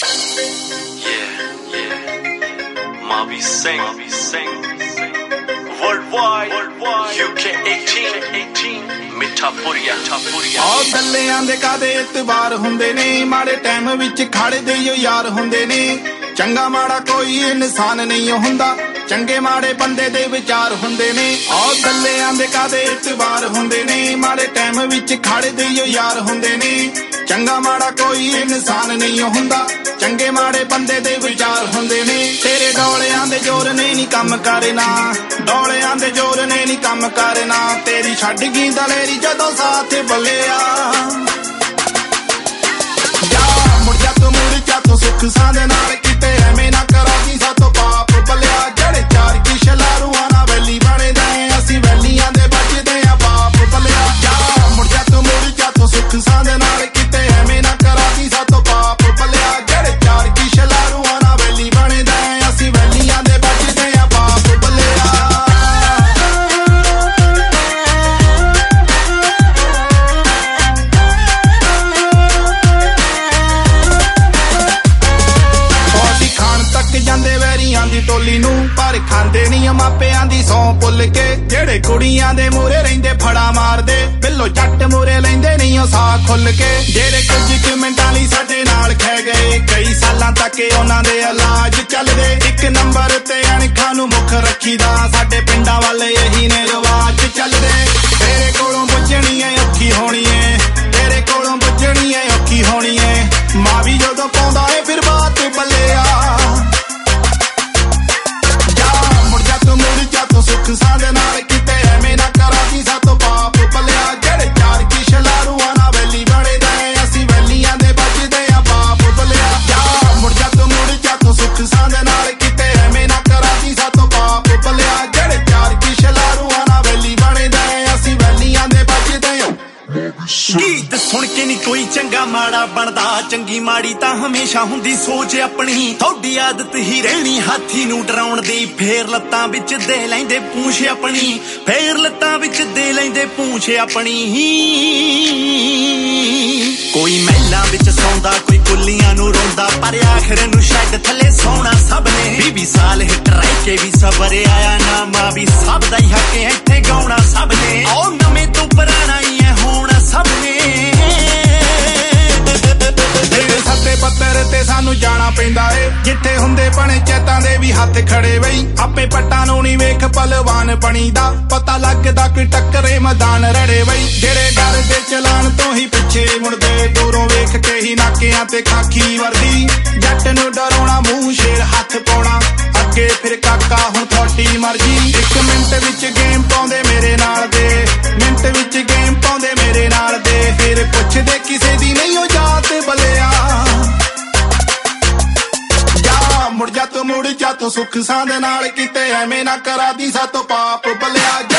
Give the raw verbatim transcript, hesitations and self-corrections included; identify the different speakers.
Speaker 1: Mavi Singh, Mavi Singh, worldwide, worldwide, U K eighteen, eighteen, ਮਿੱਠਾ ਪੁਰੀਆ, ਮਿੱਠਾ ਪੁਰੀਆ।
Speaker 2: ਆਹ ਗੱਲਿਆਂ ਦੇ ਕਾਦੇ ਇਤਬਾਰ ਹੁੰਦੇ ਨੇ, ਮਾੜੇ ਟਾਈਮ ਵਿੱਚ ਖੜਦੇ ਓ ਯਾਰ ਹੁੰਦੇ ਨੇ। ਚੰਗਾ ਮਾੜਾ ਕੋਈ ਇਨਸਾਨ ਨਹੀਂ ਹੁੰਦਾ, ਚੰਗੇ ਮਾੜੇ ਬੰਦੇ ਦੇ ਵਿਚਾਰ ਹੁੰਦੇ ਨੇ। ਆਹ ਗੱਲਿਆਂ ਦੇ ਕਾਦੇ ਇਤਬਾਰ ਹੁੰਦੇ ਨੇ, ਮਾੜੇ ਟਾਈਮ ਵਿੱਚ ਖੜਦੇ ਓ ਯਾਰ ਹੁੰਦੇ ਨੇ। ਚੰਗਾ ਮਾੜਾ ਕੋਈ ਇਨਸਾਨ ਨਹੀਂ ਹੁੰਦਾ, ਚੰਗੇ ਮਾੜੇ ਬੰਦੇ ਦੇ ਵਿਚਾਰ ਹੁੰਦੇ ਨੇ। ਤੇਰੇ ਡੋਲਿਆਂ ਦੇ ਜ਼ੋਰ ਨੇ ਨੀ ਕੰਮ ਕਰਨਾ, ਡੋਲਿਆਂ ਦੇ ਜ਼ੋਰ ਨੇ ਨੀ ਕੰਮ ਕਰਨਾ। ਤੇਰੀ ਛੱਡ ਗਈ ਦਲੇਰੀ ਜਦੋਂ ਸਾਥ ਬੱਲਿਆ, ਜਾ ਮੁੜ ਜਾ ਤੂੰ ਮੁੜ ਜਾ ਤੂੰ ਸੁੱਖ ਸਾਂ ਦੇ ਨਾਲ, ਕਿਤੇ ਐਵੇਂ ਨਾ ਕਰਾਂਗੀ ਸਾਤੋਂ ਪਾਪ ਬੱਲਿਆ। ਜਿਹੜੇ ਚਾਰ ਕੀ ਸ਼ਲਾਰੂਆਂ ਨਾਲ ਵੈਲੀ ਬਣਦੇ, ਅਸੀਂ ਵੈਲੀਆਂ ਦੇ ਬਚਦੇ ਆ ਬਾਪ ਬੱਲਿਆ। ਜਾ ਮੁੜ ਜਾ ਤੂੰ ਮੁੜ ਜਾ ਤੂੰ ਸੁੱਖ ਸਾਂ ਦੇ ਨਾਲ, ਕਿਤੇ ਐਵੇਂ ਨਾ ਕਰਾਂਗੀ ਸਾਤੋਂ ਪਾਪ ਬੱਲਿਆ। ਜਿਹੜੇ ਚਾਰ ਕੀ ਸ਼ਲਾਰੂਆਂ ਨਾਲ ਵੈਲੀ ਬਣਦੇ, ਅਸੀਂ ਵੈਲੀਆਂ ਦੇ ਬਚਦੇ ਆ ਬਾਪ ਬੱਲਿਆ। ਜਾਂਦੇ ਵੈਰੀਆਂ ਦੀ ਟੋਲੀ ਨੂੰ, ਪਰ ਖਾਂਦੇ ਨੀ ਮਾਪਿਆਂ ਦੀ ਸੌਂ ਭੁੱਲ ਕੇ। ਜਿਹੜੇ ਕੁੜੀਆਂ ਦੇ ਮੂਹਰੇ ਰਹਿੰਦੇ ਫੜਾ ਮਾਰਦੇ, ਬਿੱਲੋ ਜੱਟ ਮੂਹਰੇ ਲੈਂਦੇ ਨੀ ਉਹ ਸਾਹ ਖੁੱਲ ਕੇ। ਜਿਹੜੇ ਕੁਝ ਕੁ ਮਿੰਟਾਂ ਲਈ ਸਾਡੇ ਨਾਲ ਖਹਿ ਗਏ, ਕਈ ਸਾਲਾਂ ਤੱਕ ਉਹਨਾਂ ਦੇ ਇਲਾਜ ਚੱਲਦੇ। ਇੱਕ ਨੰਬਰ ਤੇ ਅਣਖਾਂ ਨੂੰ ਮੁੱਖ ਰੱਖੀਦਾ, ਸਾਡੇ ਪਿੰਡਾਂ ਵਾਲੇ ਇਹੀ ਨੇ ਰਿਵਾਜ ਚੱਲਦੇ। ਤੇਰੇ ਕੋਲੋਂ ਬੁੱਝਣੀ ਏ ਔਖੀ ਹੋਣੀ ਏ, ਤੇਰੇ ਕੋਲੋਂ ਬੁੱਝਣੀ ਏ ਔਖੀ ਹੋਣੀ ਏ। ਮਾਂ ਵੀ ਜਦੋਂ ਪਾਉਂਦਾ ਏ ਫਿਰ ਬਾਤ ਬੱਲਿਆ, ਸੁੱਖ ਸਾਂ ਦੇ ਨਾਲ, ਕਿਤੇ ਐਵੇਂ ਨਾ ਕਰਾਂਗੀ ਸਾਤੋਂ ਪਾਪ ਬੱਲਿਆ। ਜਿਹੜੇ ਚਾਰ ਕੀ ਸ਼ਲਾਰੂਆਂ ਨਾਲ ਵੈਲੀ ਬਣਦੇ, ਅਸੀਂ ਵੈਲੀਆਂ ਦੇ ਬਚਦੇ ਆ ਬਾਪ ਬੱਲਿਆ। ਜਾ ਮੁੜ ਜਾ ਤੂੰ ਮੁੜ ਜਾ ਤੂੰ ਸੁੱਖ ਸਾਂ ਦੇ ਨਾਲ, ਕਿਤੇ ਐਵੇਂ ਨਾ ਕਰਾਂਗੀ ਸਾਤੋਂ ਪਾਪ ਬੱਲਿਆ। ਜਿਹੜੇ ਚਾਰ ਕੀ ਸ਼ਲਾਰੂਆਂ ਨਾਲ ਵੈਲੀ ਬਣਦੇ, ਅਸੀਂ ਵੈਲੀਆਂ ਦੇ ਬਚਦੇ ਆ। ਗੀਤ ਸੁਣ ਕੇ ਨੀ ਕੋਈ ਚੰਗਾ ਮਾੜਾ ਬਣਦਾ, ਚੰਗੀ ਮਾੜੀ ਤਾਂ ਹਮੇਸ਼ਾ ਹੁੰਦੀ ਸੋਚ ਆਪਣੀ। ਤੁਹਾਡੀ ਆਦਤ ਹੀ ਰਹਿਣੀ ਹਾਥੀ ਨੂੰ ਡਰਾਉਣ ਦੀ, ਫੇਰ ਲੱਤਾਂ ਵਿੱਚ ਦੇ ਲੈਂਦੇ ਪੂੰਛ ਆਪਣੀ, ਫੇਰ ਲੱਤਾਂ ਵਿੱਚ ਦੇ ਲੈਂਦੇ ਪੂੰਛ ਆਪਣੀ। ਕੋਈ ਮਹਿਲਾਂ ਵਿੱਚ ਸੌਂਦਾ, ਕੋਈ ਕੁੱਲੀਆਂ ਨੂੰ ਰੋਂਦਾ, ਪਰ ਆਖਰ ਨੂੰ ਸ਼ੈੱਡ ਥੱਲੇ ਸੌਣਾ ਸਭ ਨੇ। ਵੀਹ ਵੀਹ ਸਾਲ ਹਿੱਟ ਰਹਿ ਕੇ ਵੀ ਸਬਰ ਆਇਆ ਨਾ, ਮਾਂ ਵੀ ਸਭ ਦਾ ਹੀ ਹੱਕ ਇੱਥੇ ਗਾਉਣਾ ਸਭ ਨੇ। ਆਓ ਨਵੇਂ ਤੋਂ ਪੁਰਾਣਾ ਹੀ ਹੈ ਹੋਣਾ ਸਭ ਨੇ। ਸੱਤੇ ਪੱਤਰ ਤੇ ਸਾਨੂੰ ਜਾਣਾ ਪੈਂਦਾ ਏ, ਜਿੱਥੇ ਹੁੰਦੇ ਬਣੇ ਚੇਤਾਂ ਦੇ ਵੀ ਹੱਥ ਖੜੇ ਬਈ। ਆਪੇ ਪੱਟਾਂ ਨੂੰ ਨੀ ਵੇਖ ਪਲਵਾਨ ਬਣੀ ਦਾ, ਪਤਾ ਲੱਗਦਾ ਕੋਈ ਟੱਕਰੇ ਮੈਦਾਨ ਰੜੇ ਬਈ। ਜਿਹੜੇ ਡਰ ਦੇ ਚਲਾਣ ਤੋਂ ਹੀ ਪਿੱਛੇ ਮੁੜਦੇ, ਦੂਰੋਂ ਵੇਖ ਕੇ ਹੀ ਨਾਕਿਆਂ ਤੇ ਖਾਕੀ ਵਰਦੀ। ਜੱਟ ਨੂੰ ਡਰਾਉਣਾ ਮੂੰਹ ਸ਼ੇਰ ਹੱਥ ਪਾਉਣਾ, ਅੱਗੇ ਫਿਰ ਕਾਕਾ ਹੁਣ ਤੁਹਾਡੀ ਮਰਜ਼ੀ। ਇੱਕ ਮਿੰਟ ਵਿੱਚ ਗੇਮ ਪਾਉਂਦੇ ਮੇਰੇ ਨਾਲ ਦੇ, ਮਿੰਟ ਵਿੱਚ ਗੇਮ ਪਾਉਂਦੇ ਮੇਰੇ ਨਾਲ ਦੇ। ਫਿਰ ਪੁੱਛਦੇ ਕਿਸੇ ਦੀ ਨਹੀਂ ਉਹ ਜਾਤ ਬੱਲਿਆ, ਜਾ ਮੁੜ ਜਾ ਤੂੰ ਮੁੜ ਜਾ ਤੂੰ ਸੁੱਖ ਸਾਂ ਦੇ ਨਾਲ, ਕਿਤੇ ਐਵੇਂ ਨਾ ਕਰਾ ਦੀ ਸਾਤੋਂ ਪਾਪ ਬੱਲਿਆ।